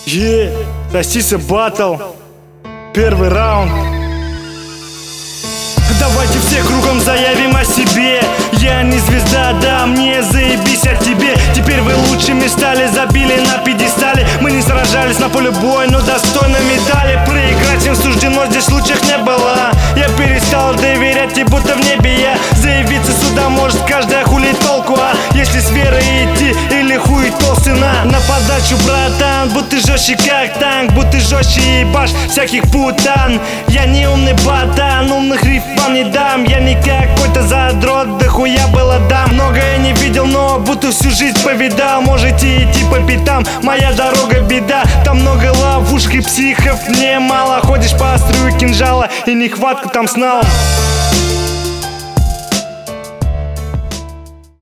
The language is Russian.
Растися батл. Первый раунд. Давайте все кругом заявим о себе. Я не звезда, да, мне заебись о тебе. Теперь вы лучшими стали, забили на пьедестале. Мы не сражались на поле боя, но достойно медали. Проиграть им суждено, здесь случаев не было. Я перестал доверять, и будто в небе я. Заявиться сюда может каждая, хули толку, а если с верой идти или хуй толстый на подачу, братан. Будто жестче как танк, будто жестче ебашь всяких путан. Я не умный ботан, умных риф вам не дам. Я не какой-то задрот, да хуя было дам. Многое не видел, но будто всю жизнь повидал. Можете идти по пятам, моя дорога беда. Там много ловушек и психов немало. Ходишь по острию кинжала и нехватка там с налом.